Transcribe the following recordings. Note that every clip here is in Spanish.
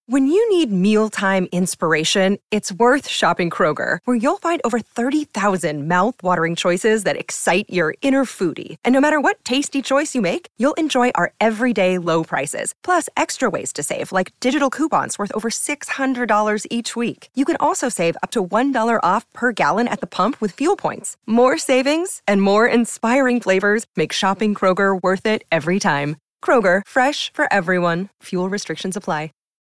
When you need mealtime inspiration, it's worth shopping Kroger, where you'll find over 30,000 mouth-watering choices that excite your inner foodie. And no matter what tasty choice you make, you'll enjoy our everyday low prices, plus extra ways to save, like digital coupons worth over $600 each week. You can also save up to $1 off per gallon at the pump with fuel points. More savings and more inspiring flavors make shopping Kroger worth it every time. Kroger, fresh for everyone. Fuel restrictions apply.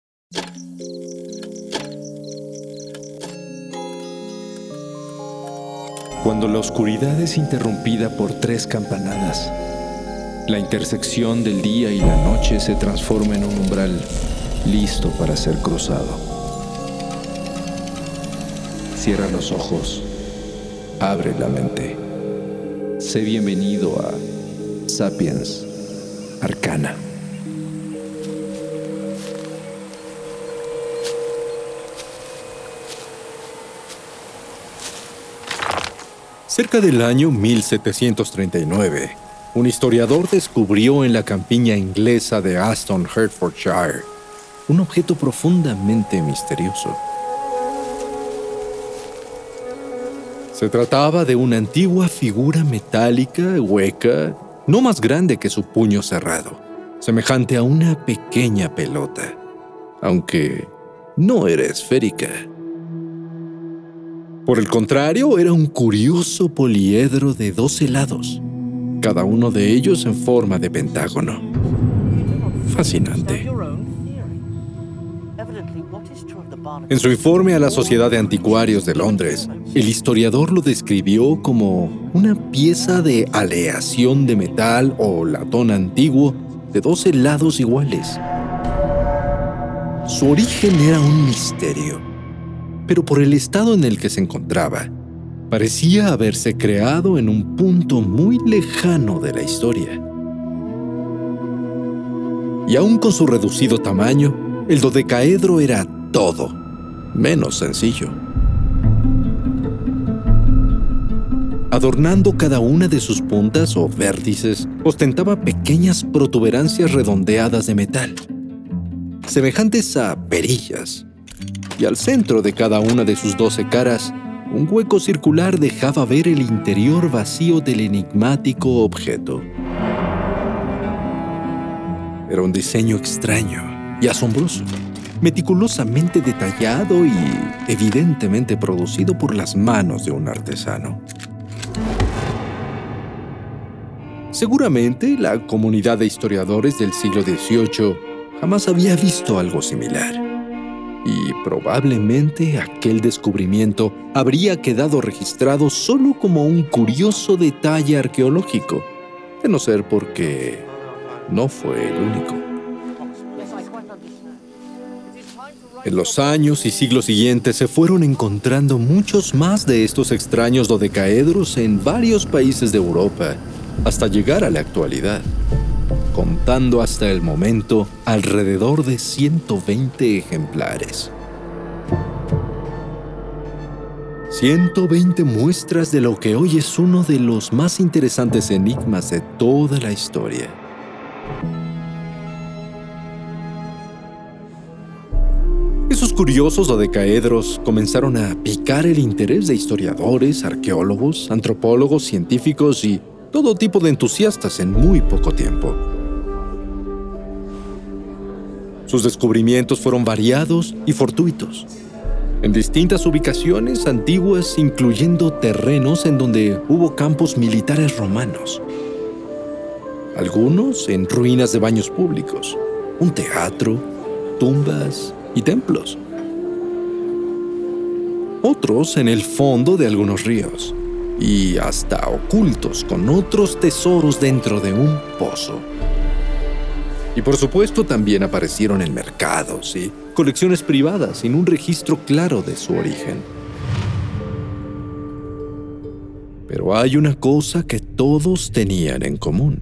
Cuando la oscuridad es interrumpida por 3 campanadas, la intersección del día y la noche se transforma en un umbral listo para ser cruzado. Cierra los ojos, abre la mente. Sé bienvenido a Sapiens Arcana. Cerca del año 1739, un historiador descubrió en la campiña inglesa de Aston, Hertfordshire, un objeto profundamente misterioso. Se trataba de una antigua figura metálica, hueca, no más grande que su puño cerrado, semejante a una pequeña pelota, aunque no era esférica. Por el contrario, era un curioso poliedro de 12 lados, cada uno de ellos en forma de pentágono. Fascinante. En su informe a la Sociedad de Anticuarios de Londres, el historiador lo describió como una pieza de aleación de metal o latón antiguo de 12 lados iguales. Su origen era un misterio, pero por el estado en el que se encontraba, parecía haberse creado en un punto muy lejano de la historia. Y aún con su reducido tamaño, el dodecaedro era todo menos sencillo. Adornando cada una de sus puntas o vértices, ostentaba pequeñas protuberancias redondeadas de metal, semejantes a perillas. Y al centro de cada una de sus 12 caras, un hueco circular dejaba ver el interior vacío del enigmático objeto. Era un diseño extraño y asombroso, meticulosamente detallado y evidentemente producido por las manos de un artesano. Seguramente la comunidad de historiadores del siglo XVIII jamás había visto algo similar. Y probablemente aquel descubrimiento habría quedado registrado solo como un curioso detalle arqueológico, de no ser porque no fue el único. En los años y siglos siguientes se fueron encontrando muchos más de estos extraños dodecaedros en varios países de Europa, hasta llegar a la actualidad, contando hasta el momento alrededor de 120 ejemplares. 120 muestras de lo que hoy es uno de los más interesantes enigmas de toda la historia. Esos curiosos dodecaedros comenzaron a picar el interés de historiadores, arqueólogos, antropólogos, científicos y todo tipo de entusiastas en muy poco tiempo. Sus descubrimientos fueron variados y fortuitos, en distintas ubicaciones antiguas, incluyendo terrenos en donde hubo campos militares romanos. Algunos en ruinas de baños públicos, un teatro, tumbas y templos. Otros en el fondo de algunos ríos, y hasta ocultos con otros tesoros dentro de un pozo. Y por supuesto también aparecieron en mercados y colecciones privadas sin un registro claro de su origen. Pero hay una cosa que todos tenían en común.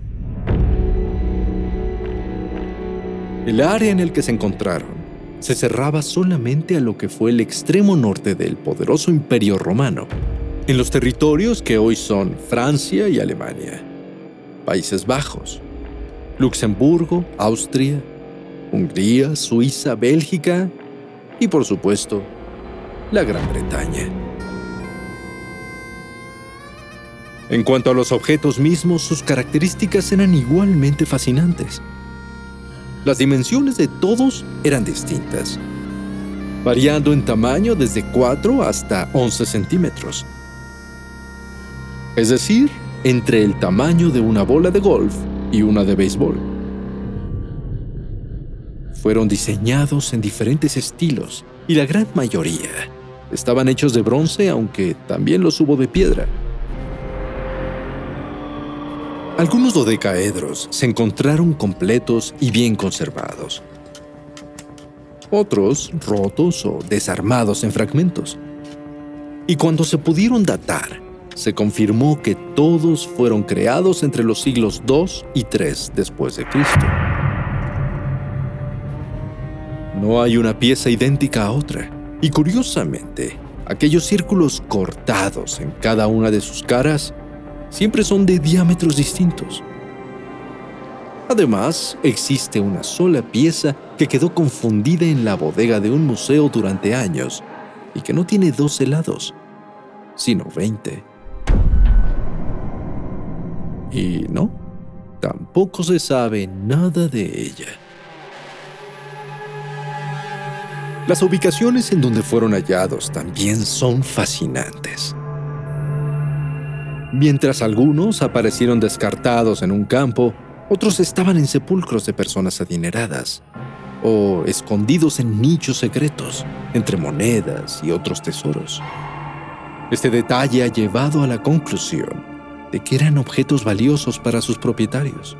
El área en el que se encontraron se cerraba solamente a lo que fue el extremo norte del poderoso Imperio Romano, en los territorios que hoy son Francia y Alemania, Países Bajos, Luxemburgo, Austria, Hungría, Suiza, Bélgica y, por supuesto, la Gran Bretaña. En cuanto a los objetos mismos, sus características eran igualmente fascinantes. Las dimensiones de todos eran distintas, variando en tamaño desde 4 hasta 11 centímetros. Es decir, entre el tamaño de una bola de golf y una de béisbol. Fueron diseñados en diferentes estilos y la gran mayoría estaban hechos de bronce, aunque también los hubo de piedra. Algunos dodecaedros se encontraron completos y bien conservados. Otros rotos o desarmados en fragmentos. Y cuando se pudieron datar, se confirmó que todos fueron creados entre los siglos II y III después de Cristo. No hay una pieza idéntica a otra, y curiosamente, aquellos círculos cortados en cada una de sus caras siempre son de diámetros distintos. Además, existe una sola pieza que quedó confundida en la bodega de un museo durante años y que no tiene 12 lados, sino 20. Y no, tampoco se sabe nada de ella. Las ubicaciones en donde fueron hallados también son fascinantes. Mientras algunos aparecieron descartados en un campo, otros estaban en sepulcros de personas adineradas o escondidos en nichos secretos, entre monedas y otros tesoros. Este detalle ha llevado a la conclusión de que eran objetos valiosos para sus propietarios.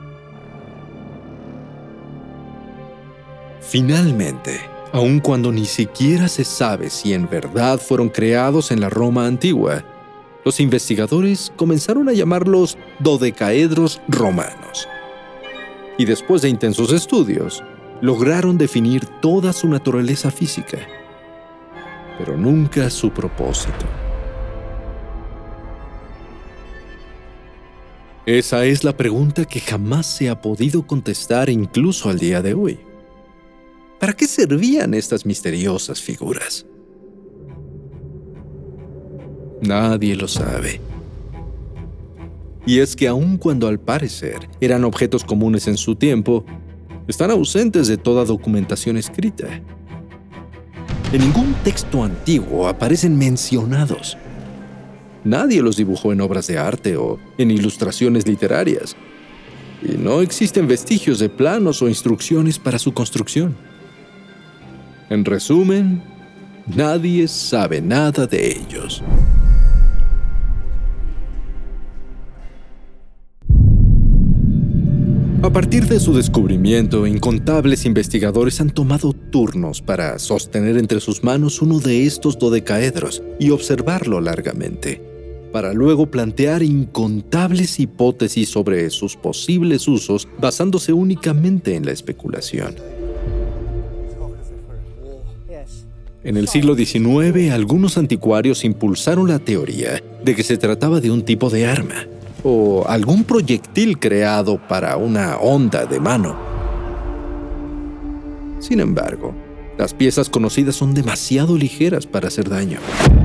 Finalmente, aun cuando ni siquiera se sabe si en verdad fueron creados en la Roma antigua, los investigadores comenzaron a llamarlos dodecaedros romanos. Y después de intensos estudios, lograron definir toda su naturaleza física, pero nunca su propósito. Esa es la pregunta que jamás se ha podido contestar incluso al día de hoy. ¿Para qué servían estas misteriosas figuras? Nadie lo sabe. Y es que aun cuando al parecer eran objetos comunes en su tiempo, están ausentes de toda documentación escrita. En ningún texto antiguo aparecen mencionados. Nadie los dibujó en obras de arte o en ilustraciones literarias. Y no existen vestigios de planos o instrucciones para su construcción. En resumen, nadie sabe nada de ellos. A partir de su descubrimiento, incontables investigadores han tomado turnos para sostener entre sus manos uno de estos dodecaedros y observarlo largamente, para luego plantear incontables hipótesis sobre sus posibles usos basándose únicamente en la especulación. En el siglo XIX, algunos anticuarios impulsaron la teoría de que se trataba de un tipo de arma o algún proyectil creado para una honda de mano. Sin embargo, las piezas conocidas son demasiado ligeras para hacer daño.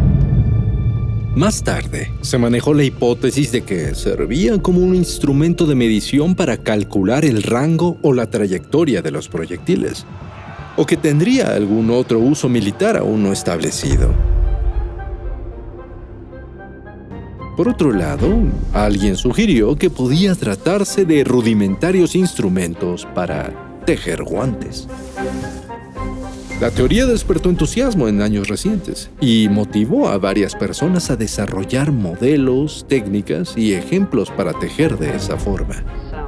Más tarde, se manejó la hipótesis de que servían como un instrumento de medición para calcular el rango o la trayectoria de los proyectiles, o que tendría algún otro uso militar aún no establecido. Por otro lado, alguien sugirió que podía tratarse de rudimentarios instrumentos para tejer guantes. La teoría despertó entusiasmo en años recientes y motivó a varias personas a desarrollar modelos, técnicas y ejemplos para tejer de esa forma.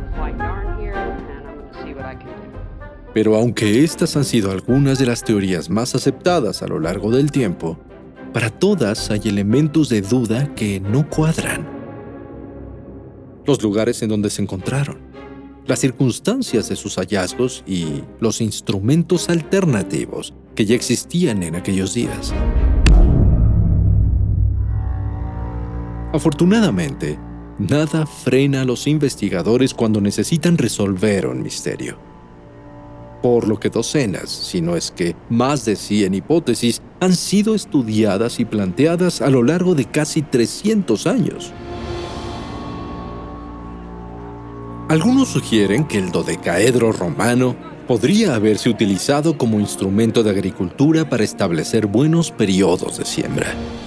Pero aunque estas han sido algunas de las teorías más aceptadas a lo largo del tiempo, para todas hay elementos de duda que no cuadran. Los lugares en donde se encontraron, las circunstancias de sus hallazgos y los instrumentos alternativos que ya existían en aquellos días. Afortunadamente, nada frena a los investigadores cuando necesitan resolver un misterio. por lo que docenas, si no es que más de 100 hipótesis han sido estudiadas y planteadas a lo largo de casi 300 años. Algunos sugieren que el dodecaedro romano podría haberse utilizado como instrumento de agricultura para establecer buenos periodos de siembra.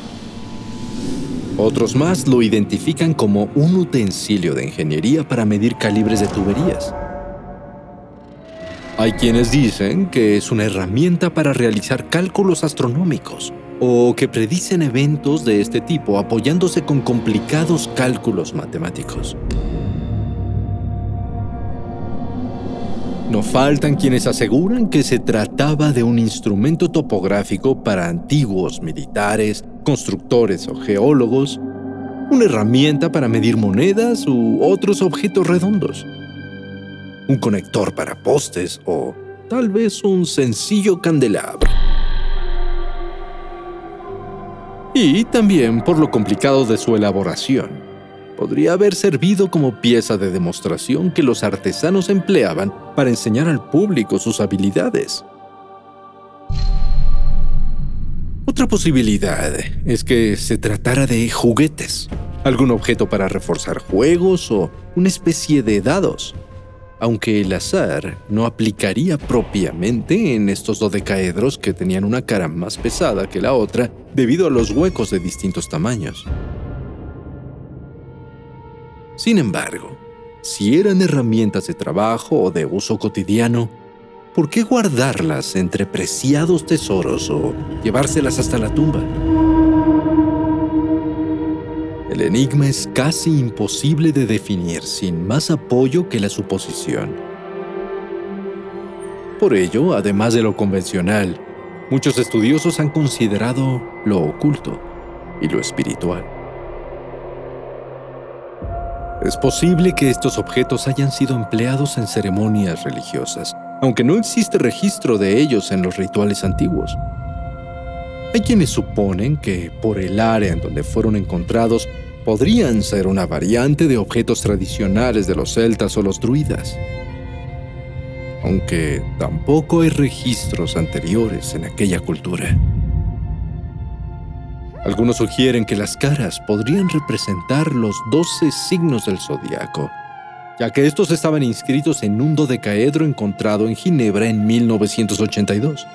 Otros más lo identifican como un utensilio de ingeniería para medir calibres de tuberías. Hay quienes dicen que es una herramienta para realizar cálculos astronómicos o que predicen eventos de este tipo apoyándose con complicados cálculos matemáticos. No faltan quienes aseguran que se trataba de un instrumento topográfico para antiguos militares, constructores o geólogos, una herramienta para medir monedas u otros objetos redondos, un conector para postes o tal vez un sencillo candelabro. Y también por lo complicado de su elaboración. Podría haber servido como pieza de demostración que los artesanos empleaban para enseñar al público sus habilidades. Otra posibilidad es que se tratara de juguetes, algún objeto para reforzar juegos o una especie de dados, aunque el azar no aplicaría propiamente en estos dodecaedros que tenían una cara más pesada que la otra debido a los huecos de distintos tamaños. Sin embargo, si eran herramientas de trabajo o de uso cotidiano, ¿por qué guardarlas entre preciados tesoros o llevárselas hasta la tumba? El enigma es casi imposible de definir sin más apoyo que la suposición. Por ello, además de lo convencional, muchos estudiosos han considerado lo oculto y lo espiritual. Es posible que estos objetos hayan sido empleados en ceremonias religiosas, aunque no existe registro de ellos en los rituales antiguos. Hay quienes suponen que, por el área en donde fueron encontrados, podrían ser una variante de objetos tradicionales de los celtas o los druidas. Aunque tampoco hay registros anteriores en aquella cultura. Algunos sugieren que las caras podrían representar los 12 signos del zodiaco, ya que estos estaban inscritos en un dodecaedro encontrado en Ginebra en 1982.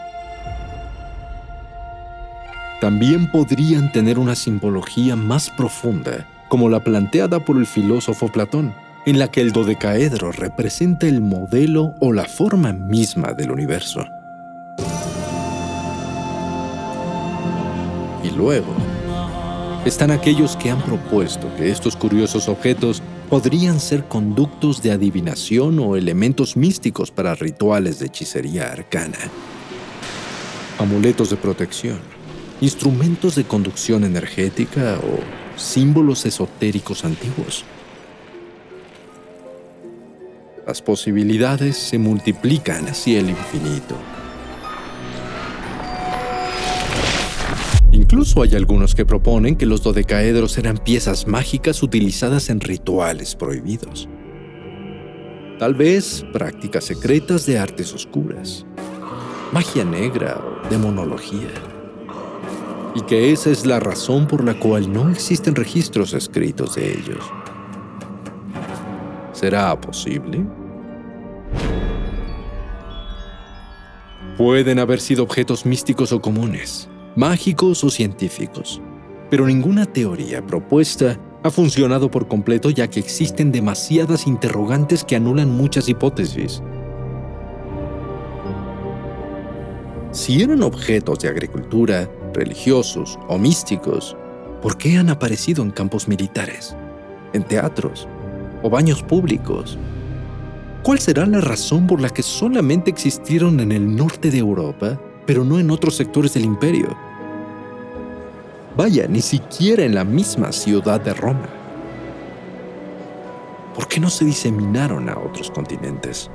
También podrían tener una simbología más profunda, como la planteada por el filósofo Platón, en la que el dodecaedro representa el modelo o la forma misma del universo. Y luego, están aquellos que han propuesto que estos curiosos objetos podrían ser conductos de adivinación o elementos místicos para rituales de hechicería arcana. Amuletos de protección, instrumentos de conducción energética o símbolos esotéricos antiguos. Las posibilidades se multiplican hacia el infinito. Incluso hay algunos que proponen que los dodecaedros eran piezas mágicas utilizadas en rituales prohibidos. Tal vez prácticas secretas de artes oscuras, magia negra o demonología. Y que esa es la razón por la cual no existen registros escritos de ellos. ¿Será posible? Pueden haber sido objetos místicos o comunes, mágicos o científicos, pero ninguna teoría propuesta ha funcionado por completo ya que existen demasiadas interrogantes que anulan muchas hipótesis. Si eran objetos de agricultura, religiosos o místicos, ¿por qué han aparecido en campos militares, en teatros o baños públicos? ¿Cuál será la razón por la que solamente existieron en el norte de Europa, pero no en otros sectores del imperio? Vaya, ni siquiera en la misma ciudad de Roma. ¿Por qué no se diseminaron a otros continentes?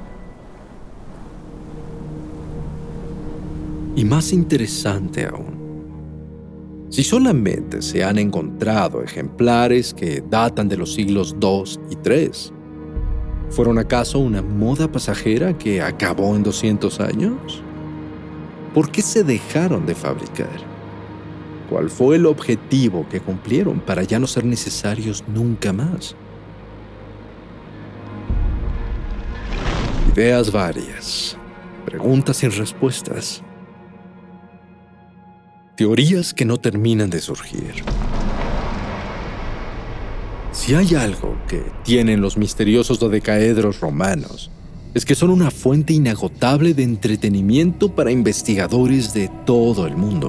Y más interesante aún, si solamente se han encontrado ejemplares que datan de los siglos II y III, ¿Fueron acaso una moda pasajera que acabó en 200 años? ¿Por qué se dejaron de fabricar? ¿Cuál fue el objetivo que cumplieron para ya no ser necesarios nunca más? Ideas varias, preguntas sin respuestas. Teorías que no terminan de surgir. Si hay algo que tienen los misteriosos dodecaedros romanos, es que son una fuente inagotable de entretenimiento para investigadores de todo el mundo.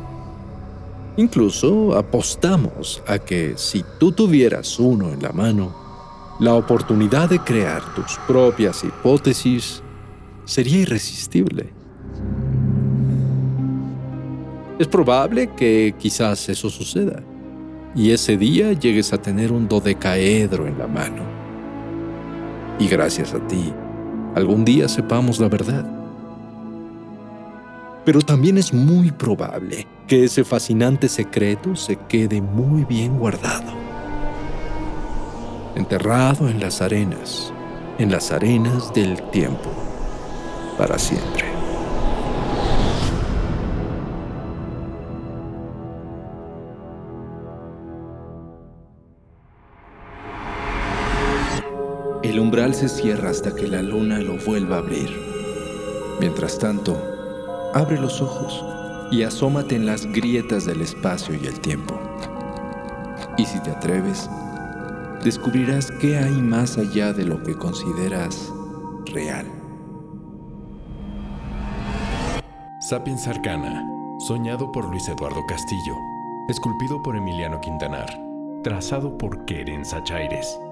Incluso apostamos a que si tú tuvieras uno en la mano, la oportunidad de crear tus propias hipótesis sería irresistible. Es probable que quizás eso suceda, y ese día llegues a tener un dodecaedro en la mano. Y gracias a ti, algún día sepamos la verdad. Pero también es muy probable que ese fascinante secreto se quede muy bien guardado, enterrado en las arenas del tiempo, para siempre. El umbral se cierra hasta que la luna lo vuelva a abrir. Mientras tanto, abre los ojos y asómate en las grietas del espacio y el tiempo. Y si te atreves, descubrirás qué hay más allá de lo que consideras real. Sapiens Arcana, soñado por Luis Eduardo Castillo, esculpido por Emiliano Quintanar, trazado por Keren Sachaires.